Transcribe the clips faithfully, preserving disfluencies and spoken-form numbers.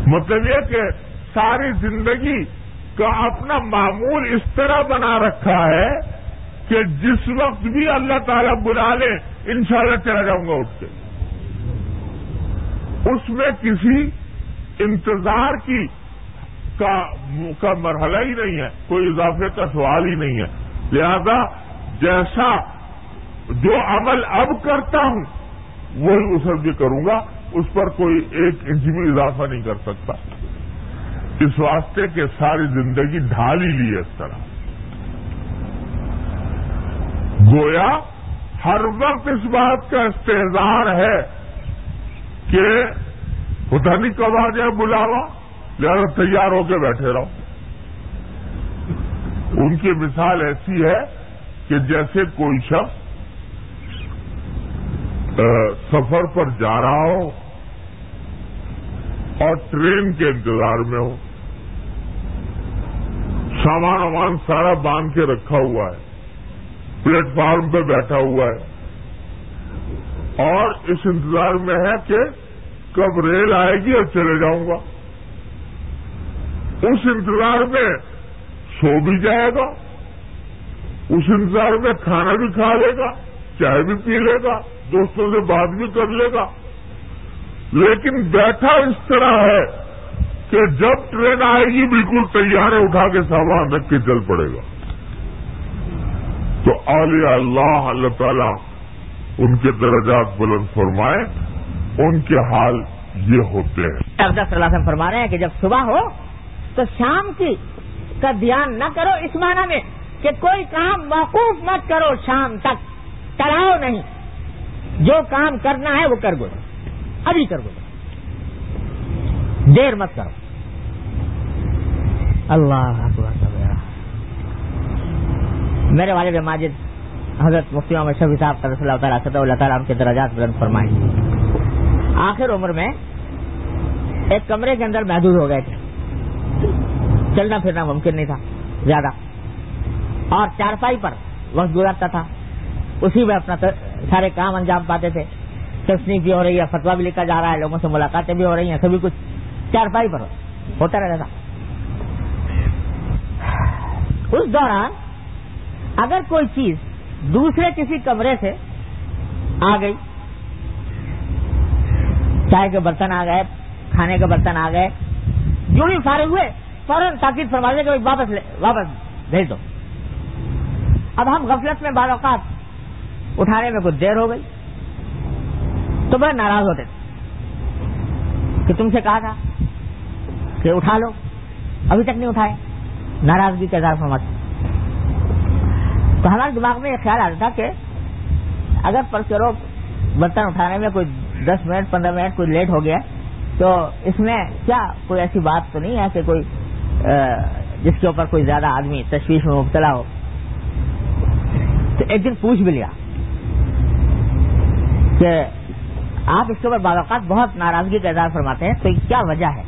مطلب یہ کہ ساری زندگی کا اپنا معمول اس طرح بنا رکھا ہے کہ جس وقت بھی اللہ تعالیٰ بلا لے انشاءاللہ چلا جاؤں گا اٹھ کے. اس میں کسی انتظار کی کا, کا مرحلہ ہی نہیں ہے، کوئی اضافے کا سوال ہی نہیں ہے. لہذا جیسا جو عمل اب کرتا ہوں وہی اس وقت بھی کروں گا، اس پر کوئی ایک انچ بھی اضافہ نہیں کر سکتا. اس واسطے کہ ساری زندگی ڈھال ہی لی ہے اس طرح. گویا ہر وقت اس بات کا استحضار ہے کہ پتہ نہیں کب آ جائے بلاوا، لہذا تیار ہو کے بیٹھے رہو. ان کی مثال ایسی ہے کہ جیسے کوئی شخص سفر پر جا رہا ہو اور ٹرین کے انتظار میں ہو، سامان وامان سارا باندھ کے رکھا ہوا ہے، پلیٹ فارم پہ بیٹھا ہوا ہے اور اس انتظار میں ہے کہ کب ریل آئے گی اور چلے جاؤں گا. اس انتظار میں سو بھی جائے گا، اس انتظار میں کھانا بھی کھا لے گا، چائے بھی پی لے گا، دوستوں سے بات بھی کر لے گا، لیکن بیٹھا اس طرح ہے کہ جب ٹرین آئے گی بالکل تیار ہے، اٹھا کے سامان رکھ کے چل پڑے گا. تو اولیاء اللہ اللہ تعالیٰ ان کے درجات بلند فرمائے، ان کے حال یہ ہوتے ہیں. حضرت صلی اللہ علیہ وسلم فرما رہے ہیں کہ جب صبح ہو تو شام کی کا دھیان نہ کرو، اس معنی میں کہ کوئی کام موقوف مت کرو، شام تک ٹلاؤ نہیں. جو کام کرنا ہے وہ کر گزرو، ابھی کر گزرو، دیر مت کرو. اللہ اکبر. میرے والد ماجد حضرت مفتی محمد شفیع صاحب کا رسول اللہ تعالیٰ صدق اللہ تعالیٰ ان کے درجات بلند فرمائیں. آخر عمر میں ایک کمرے کے اندر محدود ہو گئے تھے، چلنا پھرنا ممکن نہیں تھا زیادہ، اور چارپائی پر وقت گزارتا تھا، اسی میں اپنا سارے کام انجام پاتے تھے. تصنیف بھی ہو رہی ہے، فتویٰ بھی لکھا جا رہا ہے، لوگوں سے ملاقاتیں بھی ہو رہی ہیں، سبھی کچھ چارپائی پر ہوتا رہتا تھا. اس دوران اگر کوئی چیز دوسرے کسی کمرے سے آ گئی، چائے کے برتن آ گئے، کھانے کے برتن آ گئے، جو ہی فارغ ہوئے فوراً تاکید فرما دے کہ واپس واپس بھیج دو. اب ہم غفلت میں بعض اوقات اٹھانے میں کچھ دیر ہو گئی تو بڑے ناراض ہوتے تھے کہ تم سے کہا تھا کہ اٹھا لو، ابھی تک نہیں اٹھائے، ناراضگی کا اظہار فرماتے. تو ہمارے دماغ میں یہ خیال آتا تھا کہ اگر پر چلو برتن اٹھانے میں کوئی دس منٹ پندرہ منٹ کوئی لیٹ ہو گیا تو اس میں کیا کوئی ایسی بات تو نہیں ہے کہ کوئی جس کے اوپر کوئی زیادہ آدمی تشویش میں مبتلا ہو. تو ایک دن پوچھ بھی لیا کہ آپ اس کے اوپر بعض اوقات بہت ناراضگی کا اظہار فرماتے ہیں، تو کیا وجہ ہے؟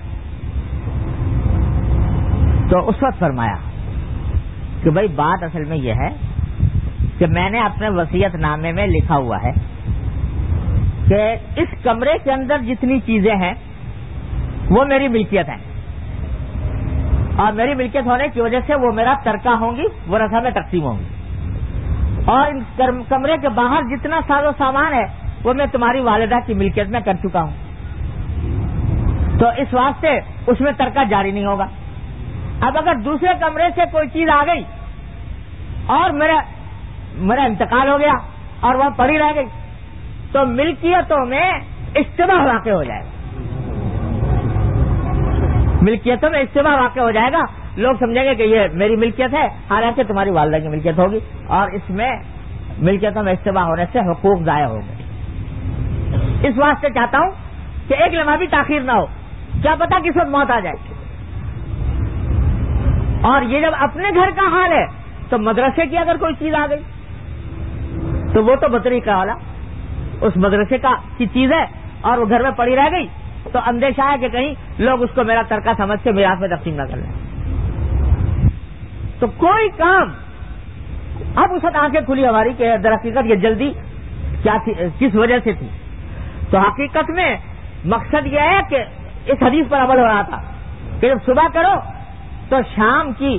تو اس وقت فرمایا کہ بھائی بات اصل میں یہ ہے کہ میں نے اپنے وصیت نامے میں لکھا ہوا ہے کہ اس کمرے کے اندر جتنی چیزیں ہیں وہ میری ملکیت ہیں، اور میری ملکیت ہونے کی وجہ سے وہ میرا ترکہ ہوں گی، ورثہ میں تقسیم ہوں گی. اور ان کمرے کے باہر جتنا ساز و سامان ہے وہ میں تمہاری والدہ کی ملکیت میں کر چکا ہوں، تو اس واسطے اس میں ترکہ جاری نہیں ہوگا. اب اگر دوسرے کمرے سے کوئی چیز آ گئی اور میرا میرا انتقال ہو گیا اور وہ پڑی رہ گئی تو ملکیتوں میں اشتباہ واقع ہو جائے گا، ملکیتوں میں اشتباہ واقع ہو جائے گا. لوگ سمجھیں گے کہ یہ میری ملکیت ہے، حالانکہ تمہاری والدہ کی ملکیت ہوگی، اور اس میں ملکیتوں میں اشتباہ ہونے سے حقوق ضائع ہو گئے. اس واسطے چاہتا ہوں کہ ایک لمحہ بھی تاخیر نہ ہو، کیا پتا کس وقت موت آ جائے. اور یہ جب اپنے گھر کا حال ہے تو مدرسے کی اگر کوئی چیز آ گئی تو وہ تو بطریقہ والا اس مدرسے کا کی چیز ہے اور وہ گھر میں پڑی رہ گئی تو اندیشہ ہے کہ کہیں لوگ اس کو میرا ترکہ سمجھ کے میراث میں تقسیم نہ کر لیں. تو کوئی کام اب اس وقت آنکھیں کھلی ہماری کہ در حقیقت یہ جلدی کیا تھی، کس وجہ سے تھی. تو حقیقت میں مقصد یہ ہے کہ اس حدیث پر عمل ہو رہا تھا کہ جب صبح کرو تو شام کی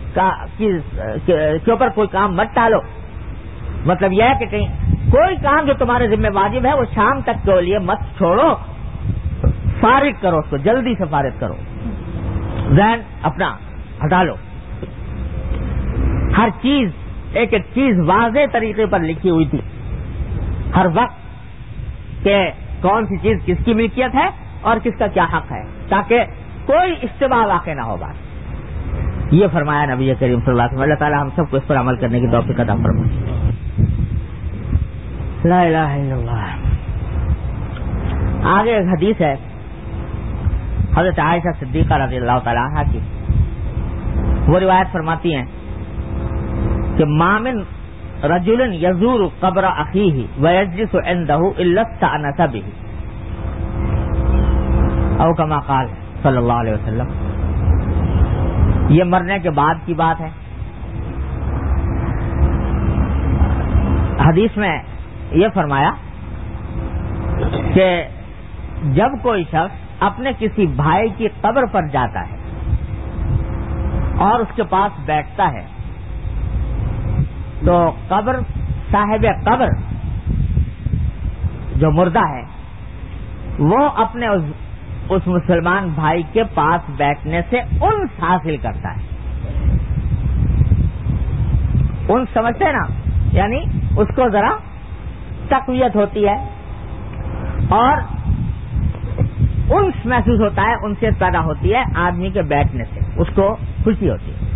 کے اوپر کوئی کام مت ٹالو. مطلب یہ ہے کہ کہیں کوئی کام جو تمہارے ذمہ واجب ہے وہ شام تک کے لیے مت چھوڑو, فارغ کرو اس کو, جلدی سے فارغ کرو, ذہن اپنا ہٹا لو. ہر چیز ایک ایک چیز واضح طریقے پر لکھی ہوئی تھی ہر وقت کہ کون سی چیز کس کی ملکیت ہے اور کس کا کیا حق ہے, تاکہ کوئی اشتباہ واقع نہ ہو. بات یہ فرمایا نبی کریم صلی اللہ علیہ وسلم. اللہ تعالی ہم سب کو اس پر عمل کرنے کی توفیق عطا فرمائے. لا الہ الا اللہ. آگے ایک حدیث ہے حضرت عائشہ صدیقہ رضی اللہ تعالی عنہا کی. وہ روایت فرماتی ہیں کہ ما من رجل یزور قبر اخیہ ویجلس عندہ الا استأنس بہ, او کما قال صلی اللہ علیہ وسلم. یہ مرنے کے بعد کی بات ہے. حدیث میں یہ فرمایا کہ جب کوئی شخص اپنے کسی بھائی کی قبر پر جاتا ہے اور اس کے پاس بیٹھتا ہے تو قبر صاحب قبر جو مردہ ہے وہ اپنے اس, اس مسلمان بھائی کے پاس بیٹھنے سے انس حاصل کرتا ہے. انس سمجھتے ہیں نا, یعنی اس کو ذرا تقویت ہوتی ہے اور انس محسوس ہوتا ہے, انسیت پیدا ہوتی ہے آدمی کے بیٹھنے سے, اس کو خوشی ہوتی ہے.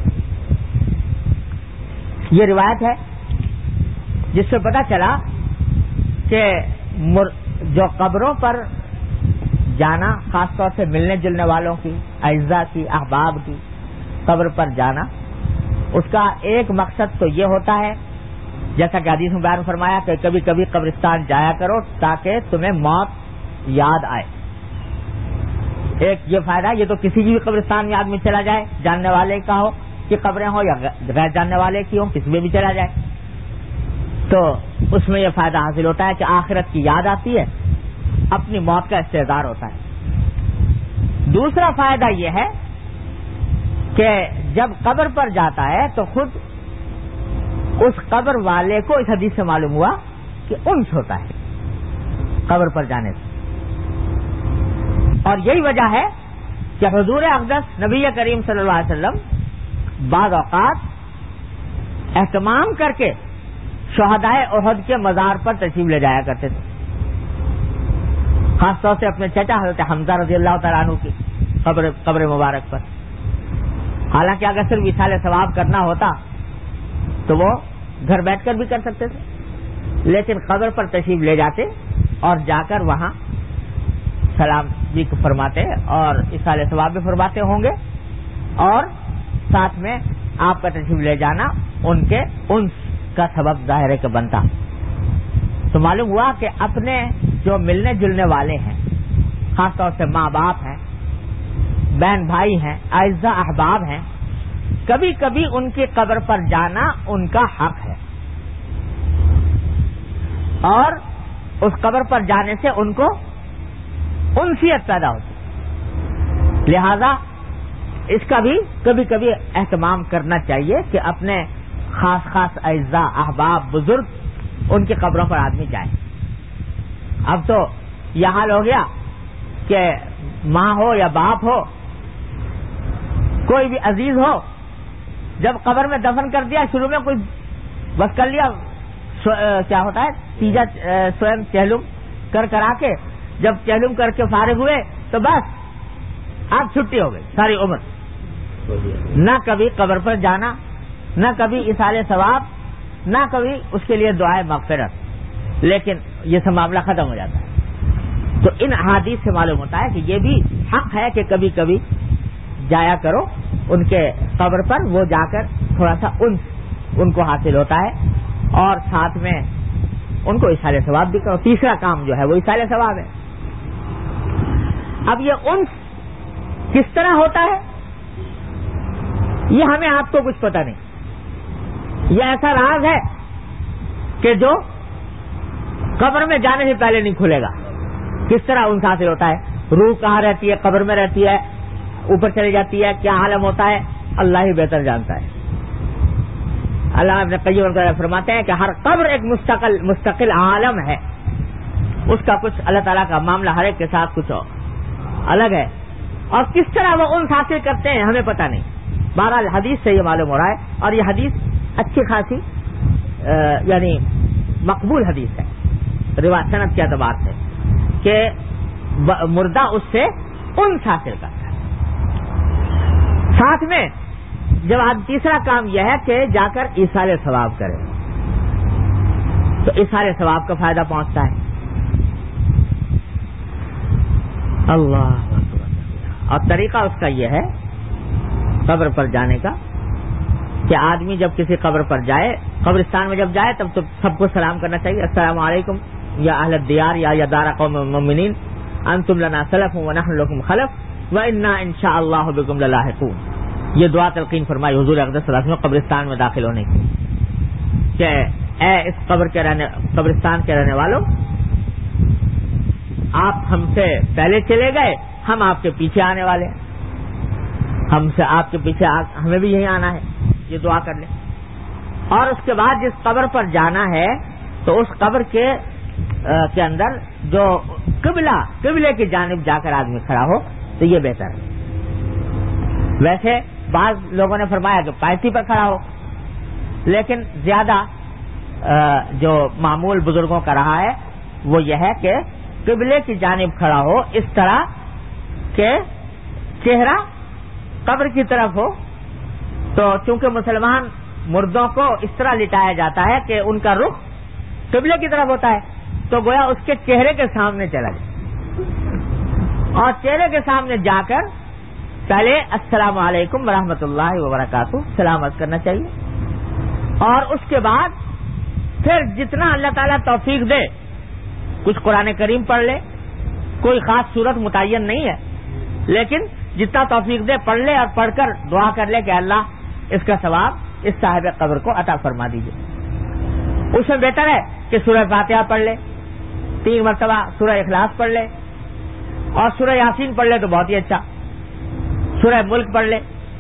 یہ روایت ہے جس سے پتہ چلا کہ جو قبروں پر جانا, خاص طور سے ملنے جلنے والوں کی, اعزاء کی, احباب کی قبر پر جانا, اس کا ایک مقصد تو یہ ہوتا ہے جیسا کہ حدیث میں بیان فرمایا کہ کبھی کبھی قبرستان جایا کرو تاکہ تمہیں موت یاد آئے. ایک یہ فائدہ, یہ تو کسی بھی قبرستان میں آدمی چلا جائے, جاننے والے کا ہو کہ قبریں ہوں یا غیر جاننے والے کی ہوں, کسی میں بھی چلا جائے تو اس میں یہ فائدہ حاصل ہوتا ہے کہ آخرت کی یاد آتی ہے, اپنی موت کا استحضار ہوتا ہے. دوسرا فائدہ یہ ہے کہ جب قبر پر جاتا ہے تو خود اس قبر والے کو اس حدیث سے معلوم ہوا کہ انس ہوتا ہے قبر پر جانے سے. اور یہی وجہ ہے کہ حضور اقدس نبی کریم صلی اللہ علیہ وسلم بعض اوقات اہتمام کر کے شہدائے احد کے مزار پر تشریف لے جایا کرتے تھے, خاص طور سے اپنے چچا حضرت حمزہ رضی اللہ تعالیٰ عنہ کی قبر قبر مبارک پر. حالانکہ اگر صرف ایصال ثواب کرنا ہوتا تو وہ گھر بیٹھ کر بھی کر سکتے تھے, لیکن قبر پر تشریف لے جاتے اور جا کر وہاں سلام بھی فرماتے اور ایصال ثواب بھی فرماتے ہوں گے, اور ساتھ میں آپ کا تشریف لے جانا ان کے انس کا سبب ظاہر ہے کہ بنتا. تو معلوم ہوا کہ اپنے جو ملنے جلنے والے ہیں, خاص طور سے ماں باپ ہیں, بہن بھائی ہیں, اعزاء احباب ہیں, کبھی کبھی ان کی قبر پر جانا ان کا حق ہے, اور اس قبر پر جانے سے ان کو انسیت پیدا ہوتی. لہذا اس کا بھی کبھی کبھی اہتمام کرنا چاہیے کہ اپنے خاص خاص اعزاء احباب بزرگ ان کی قبروں پر آدمی جائے. اب تو یہ حال ہو گیا کہ ماں ہو یا باپ ہو, کوئی بھی عزیز ہو, جب قبر میں دفن کر دیا, شروع میں کوئی بس کر لیا, کیا ہوتا ہے تیجا سوئم چہلم کر کرا کے, جب چہلم کر کے فارغ ہوئے تو بس آپ چھٹی ہو گئی ساری عمر. نہ کبھی قبر پر جانا, نہ کبھی ایصال ثواب, نہ کبھی اس کے لیے دعائے مغفرت, لیکن یہ سب معاملہ ختم ہو جاتا ہے. تو ان احادیث سے معلوم ہوتا ہے کہ یہ بھی حق ہے کہ کبھی کبھی جایا کرو ان کے قبر پر, وہ جا کر تھوڑا سا انس ان کو حاصل ہوتا ہے, اور ساتھ میں ان کو ایصال ثواب بھی کرو. تیسرا کام جو ہے وہ ایصال ثواب ہے. اب یہ انس کس طرح ہوتا ہے یہ ہمیں آپ کو کچھ پتہ نہیں. یہ ایسا راز ہے کہ جو قبر میں جانے سے پہلے نہیں کھلے گا. کس طرح انس حاصل ہوتا ہے روح کہاں رہتی ہے، قبر میں رہتی ہے، اوپر چلی جاتی ہے، کیا عالم ہوتا ہے، اللہ ہی بہتر جانتا ہے. اللہ ابن قیم وغیرہ فرماتے ہیں کہ ہر قبر ایک مستقل مستقل عالم ہے، اس کا کچھ اللہ تعالیٰ کا معاملہ ہر ایک کے ساتھ کچھ الگ ہے، اور کس طرح وہ انس حاصل کرتے ہیں ہمیں پتہ نہیں. بہرحال حدیث سے یہ معلوم ہو رہا ہے، اور یہ حدیث اچھی خاصی یعنی مقبول حدیث ہے روایت سند کے اعتبار سے، کہ مردہ اس سے انس حاصل کرتا ہے. ساتھ میں جب تیسرا کام یہ ہے کہ جا کر ایصال ثواب کرے، تو ایصال ثواب کا فائدہ پہنچتا ہے. اللہ اکبر. اور طریقہ اس کا یہ ہے قبر پر جانے کا کہ آدمی جب کسی قبر پر جائے، قبرستان میں جب جائے، تب تو سب کو سلام کرنا چاہیے. السلام علیکم یا اہل الدیار یا یا دار قوم المؤمنین انتم لنا سلف ونحن لکم خلف وانا انشاء اللہ بکم للاحقون. یہ دعا تلقین فرمائی حضور اقدس صلی اللہ علیہ وسلم قبرستان میں داخل ہونے کی کہ اے اس قبر کے رہنے قبرستان کے رہنے والوں، آپ ہم سے پہلے چلے گئے، ہم آپ کے پیچھے آنے والے ہیں، ہم سے آپ کے پیچھے آ, ہمیں بھی یہیں آنا ہے. یہ دعا کر لیں. اور اس کے بعد جس قبر پر جانا ہے تو اس قبر کے آ, کے اندر جو قبلہ قبلے کی جانب جا کر آدمی کھڑا ہو تو یہ بہتر ہے. ویسے بعض لوگوں نے فرمایا کہ پائتی پر کھڑا ہو، لیکن زیادہ آ, جو معمول بزرگوں کا رہا ہے وہ یہ ہے کہ قبلے کی جانب کھڑا ہو، اس طرح کہ چہرہ قبر کی طرف ہو. تو چونکہ مسلمان مردوں کو اس طرح لٹایا جاتا ہے کہ ان کا رخ قبلے کی طرف ہوتا ہے، تو گویا اس کے چہرے کے سامنے چلا جائے، اور چہرے کے سامنے جا کر پہلے السلام علیکم ورحمۃ اللہ وبرکاتہ سلامت کرنا چاہیے. اور اس کے بعد پھر جتنا اللہ تعالیٰ توفیق دے، کچھ قرآن کریم پڑھ لے، کوئی خاص صورت متعین نہیں ہے، لیکن جتنا توفیق دے پڑھ لے، اور پڑھ کر دعا کر لے کہ اللہ اس کا ثواب اس صاحب قبر کو عطا فرما دیجیے. اس میں بہتر ہے کہ سورہ فاتحہ پڑھ لے، تین مرتبہ سورہ اخلاص پڑھ لے، اور سورہ یاسین پڑھ لے تو بہت ہی اچھا، سورہ ملک پڑھ لے.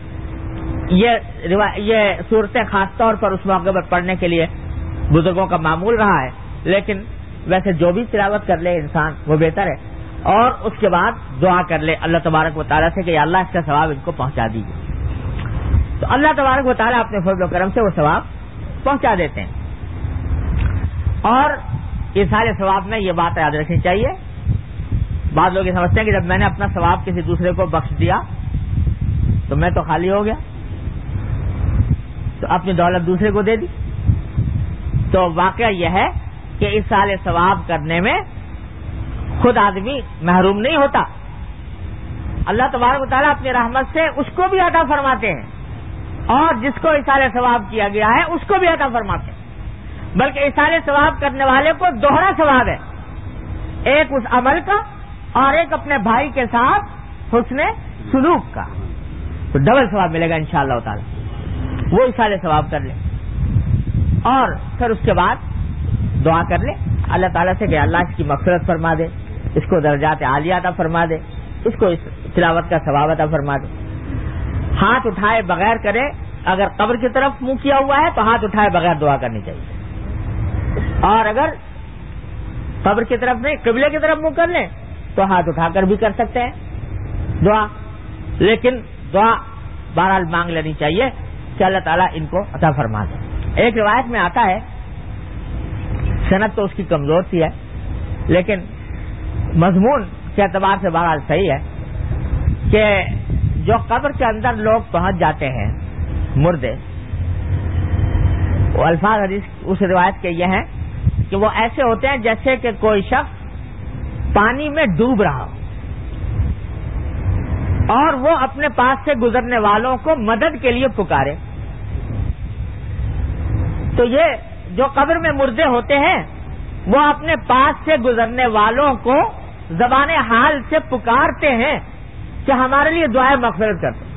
یہ یہ صورتیں خاص طور پر اس موقع پر پڑھنے کے لیے بزرگوں کا معمول رہا ہے، لیکن ویسے جو بھی تلاوت کر لے انسان وہ بہتر ہے. اور اس کے بعد دعا کر لے اللہ تبارک و تعالیٰ سے کہ یا اللہ اس کا ثواب ان کو پہنچا دیجیے. تو اللہ تبارک و تعالیٰ اپنے فضل و کرم سے وہ ثواب پہنچا دیتے ہیں. اور یہ سارے ثواب میں یہ بات یاد رکھنی چاہیے، بعض لوگ یہ سمجھتے ہیں کہ جب میں نے اپنا ثواب کسی دوسرے کو بخش دیا تو میں تو خالی ہو گیا، تو اپنی دولت دوسرے کو دے دی. تو واقعہ یہ ہے کہ اس سال ثواب کرنے میں خود آدمی محروم نہیں ہوتا، اللہ تبارک و تعالیٰ اپنی رحمت سے اس کو بھی عطا فرماتے ہیں، اور جس کو اصال ثواب کیا گیا ہے اس کو بھی عطا فرماتے ہیں. بلکہ اصال ثواب کرنے والے کو دوہرا ثواب ہے، ایک اس عمل کا اور ایک اپنے بھائی کے ساتھ حسن سلوک کا، تو ڈبل ثواب ملے گا انشاءاللہ تعالی. وہ اصال ثواب کر لے، اور پھر اس کے بعد دعا کر لے اللہ تعالیٰ سے کہ اللہ اس کی مغفرت فرما دے، اس کو درجات عالیہ عطا فرما دے، اس کو اس تلاوت کا ثواب عطا فرما دے. ہاتھ اٹھائے بغیر کرے، اگر قبر کی طرف منہ کیا ہوا ہے تو ہاتھ اٹھائے بغیر دعا کرنی چاہیے، اور اگر قبر کی طرف نہیں قبلے کی طرف منہ کر لیں تو ہاتھ اٹھا کر بھی کر سکتے ہیں دعا، لیکن دعا بہرحال مانگ لینی چاہیے کہ اللہ تعالیٰ ان کو عطا فرما دے. ایک روایت میں آتا ہے، سند تو اس کی کمزور سی ہے لیکن مضمون کے اعتبار سے بہرحال صحیح ہے، کہ جو قبر کے اندر لوگ پہنچ جاتے ہیں مردے، وہ الفاظ حدیث اس روایت کے یہ ہیں کہ وہ ایسے ہوتے ہیں جیسے کہ کوئی شخص پانی میں ڈوب رہا ہو اور وہ اپنے پاس سے گزرنے والوں کو مدد کے لیے پکارے. تو یہ جو قبر میں مردے ہوتے ہیں وہ اپنے پاس سے گزرنے والوں کو زبان حال سے پکارتے ہیں کہ ہمارے لیے دعائیں مغفرت کر دو،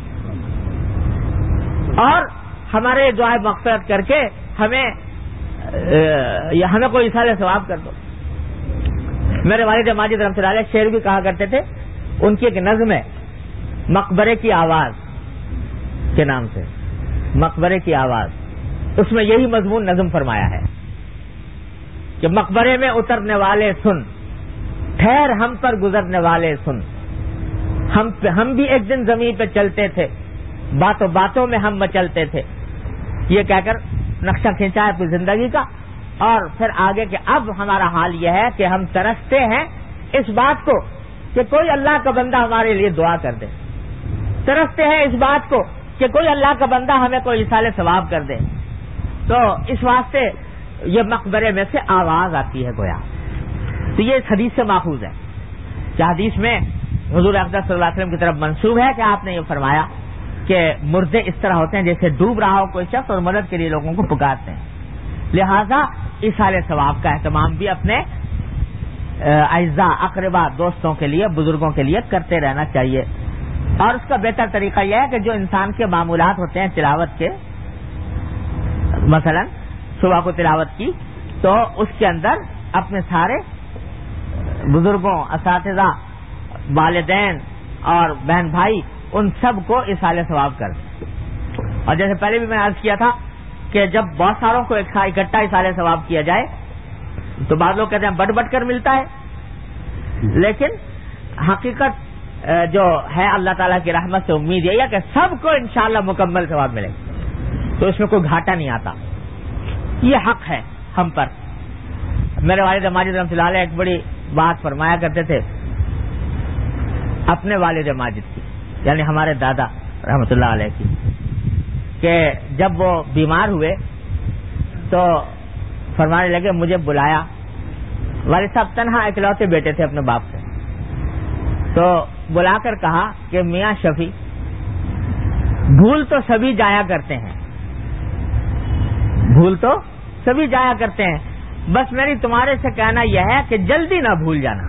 اور ہمارے دعائیں مغفرت کر کے ہمیں ہمیں کوئی اصال ثواب کر دو. میرے والد ماجد رحمۃ اللہ علیہ شعر بھی کہا کرتے تھے ان کی ایک نظم ہے مقبرے کی آواز کے نام سے، مقبرے کی آواز، اس میں یہی مضمون نظم فرمایا ہے کہ مقبرے میں اترنے والے سن، ٹھہر ہم پر گزرنے والے سن، ہم ہم بھی ایک دن زمین پہ چلتے تھے، باتوں باتوں میں ہم مچلتے تھے. یہ کہہ کر نقشہ کھینچا ہے اپنی زندگی کا، اور پھر آگے کہ اب ہمارا حال یہ ہے کہ ہم ترستے ہیں اس بات کو کہ کوئی اللہ کا بندہ ہمارے لیے دعا کر دے، ترستے ہیں اس بات کو کہ کوئی اللہ کا بندہ ہمیں کوئی ایصال ثواب کر دے. تو اس واسطے یہ مقبرے میں سے آواز آتی ہے گویا. تو یہ اس حدیث سے ماخوذ ہے کہ حدیث میں حضور اقدس صلی اللہ علیہ وسلم کی طرف منسوب ہے کہ آپ نے یہ فرمایا کہ مردے اس طرح ہوتے ہیں جیسے ڈوب رہا ہو کوئی شخص اور مدد کے لیے لوگوں کو پکارتے ہیں. لہذا ایصال ثواب کا اہتمام بھی اپنے اعزاء اقربا دوستوں کے لیے بزرگوں کے لیے کرتے رہنا چاہیے. اور اس کا بہتر طریقہ یہ ہے کہ جو انسان کے معمولات ہوتے ہیں تلاوت کے، مثلا صبح کو تلاوت کی تو اس کے اندر اپنے سارے بزرگوں، اساتذہ، والدین اور بہن بھائی ان سب کو ایصال ثواب کر دیں. اور جیسے پہلے بھی میں نے عرض کیا تھا کہ جب بہت ساروں کو اکٹھا ایصال ثواب کیا جائے تو بعض لوگ کہتے ہیں بٹ بٹ کر ملتا ہے، لیکن حقیقت جو ہے اللہ تعالیٰ کی رحمت سے امید یہ ہے کہ سب کو انشاءاللہ مکمل ثواب ملے، تو اس میں کوئی گھاٹا نہیں آتا. یہ حق ہے ہم پر. میرے والد ماجد رحمۃ اللہ علیہ ایک بڑی بات فرمایا کرتے تھے اپنے والد ماجد کی، یعنی ہمارے دادا رحمۃ اللہ علیہ کی، کہ جب وہ بیمار ہوئے تو فرمانے لگے مجھے بلایا. والد صاحب تنہا اکلوتے بیٹے تھے اپنے باپ سے، تو بلا کر کہا کہ میاں شفیع، بھول تو سبھی جایا کرتے ہیں، بھول تو سبھی جایا کرتے ہیں، بس میری تمہارے سے کہنا یہ ہے کہ جلدی نہ بھول جانا،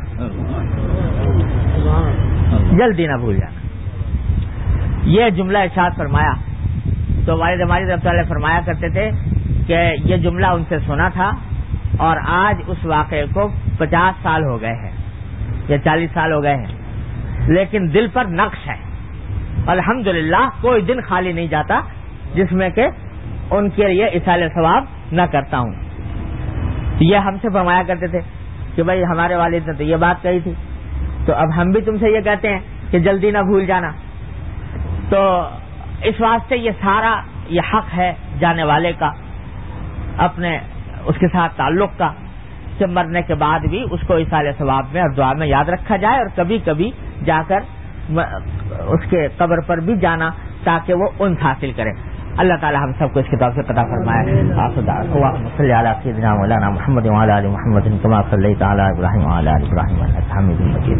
جلدی نہ بھول جانا. یہ جملہ ارشاد فرمایا تو والد ماجد رحمۃ اللہ علیہ فرمایا کرتے تھے کہ یہ جملہ ان سے سنا تھا اور آج اس واقعے کو پچاس سال ہو گئے ہیں یا چالیس سال ہو گئے ہیں، لیکن دل پر نقش ہے. الحمدللہ کوئی دن خالی نہیں جاتا جس میں کہ ان کے لیے ایصال ثواب نہ کرتا ہوں. یہ ہم سے فرمایا کرتے تھے کہ بھائی ہمارے والد نے تو یہ بات کہی تھی، تو اب ہم بھی تم سے یہ کہتے ہیں کہ جلدی نہ بھول جانا. تو اس واسطے یہ سارا یہ حق ہے جانے والے کا اپنے اس کے ساتھ تعلق کا کہ مرنے کے بعد بھی اس کو ایصال ثواب میں اور دعا میں یاد رکھا جائے، اور کبھی کبھی جا کر اس کے قبر پر بھی جانا تاکہ وہ انس حاصل کرے. اللہ تعالی ہم سب کو اس کی توفیق عطا فرمائے. اللهم صل على سيدنا مولانا محمد وعلى ال محمد كما صليت على ابراهيم وعلى ال ابراهيم انك حميد مجيد.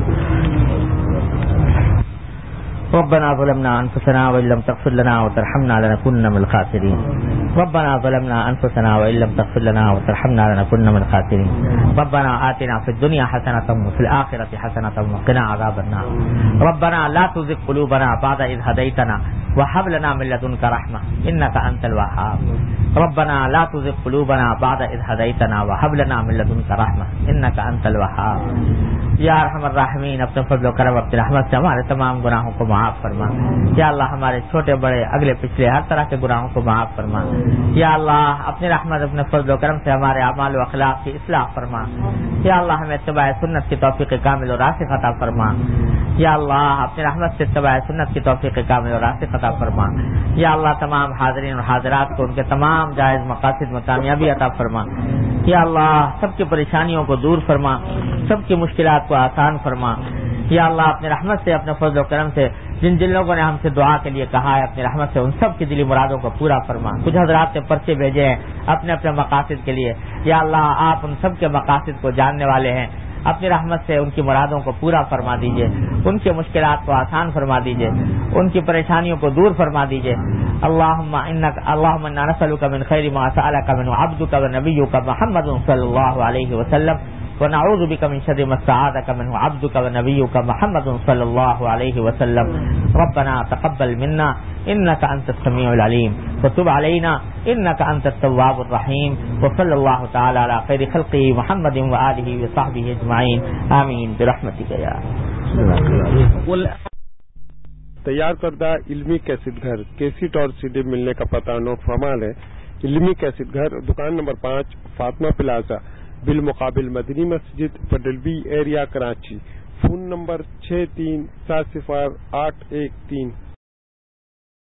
ربنا ظلمنا انفسنا وان لم تغفر لنا وترحمنا لنكونن من الخاسرين. ربنا ظلمنا انفسنا وان لم تغفر لنا وترحمنا لنكونن من الخاسرين. ربنا آتنا في الدنيا حسنة وفي الآخرة حسنة وقنا عذاب النار. ربنا لا تزغ قلوبنا بعد إذ هديتنا وهب لنا من لدنك رحمة إنك أنت الوهاب. ربنا لا تزغ قلوبنا بعد إذ هديتنا وهب لنا من لدنك رحمة إنك أنت الوهاب. یا ارحم الراحمین، اپنے فضل و کرم اپنی رحمت سے ہمارے تمام گناہوں کو معاف فرما. یا اللہ ہمارے چھوٹے بڑے اگلے پچھلے ہر طرح کے گناہوں کو معاف فرما. یا اللہ اپنی رحمت اپنے فضل و کرم سے ہمارے اعمال و اخلاق کی اصلاح فرما. یا اللہ ہمیں اتباع سنت کی توفیق کامل و راسخ عطا فرما. یا اللہ اپنی رحمت سے اتباع سنت کی توفیق کامل و راسخ عطا فرما. یا اللہ تمام حاضرین اور حاضرات کو ان کے تمام جائز مقاصد میں کامیابی عطا فرما. یا اللہ سب کی پریشانیوں کو دور فرما، سب کی مشکلات کو آسان فرما. یا اللہ اپنے رحمت سے اپنے فضل و کرم سے جن جن لوگوں نے ہم سے دعا کے لیے کہا ہے اپنی رحمت سے ان سب کی دلی مرادوں کو پورا فرما. کچھ حضرات نے پرچے بھیجے ہیں اپنے اپنے مقاصد کے لیے. یا اللہ آپ ان سب کے مقاصد کو جاننے والے ہیں، اپنی رحمت سے ان کی مرادوں کو پورا فرما دیجئے، ان کی مشکلات کو آسان فرما دیجئے، ان کی پریشانیوں کو دور فرما دیجئے. اللہم انک اللہم انا نسألک من خیر ما سألک منہ عبدک ونبیک محمد صلی اللہ علیہ وسلم ونعوذ بک من شر ما استعاذک منہ عبدک ونبیک محمد صلی اللہ علیہ وسلم. ربنا تقبل منا انك انت السميع العليم وتب علينا انك انت التواب الرحيم. وصلى الله تعالى على خير خلقه محمد وآله وصحبه اجمعين. آمين برحمتك يا تیار کردہ علمی کیسٹ گھر کیسٹ اور سی ڈی ملنے کا پتہ نوٹ فرمان ہے. علمی کیسٹ گھر دکان نمبر پانچ فاطمہ پلازا بالمقابل مدنی مسجد پڈلبی ایریا کراچی. فون نمبر چھ تین سات صفر آٹھ ایک تین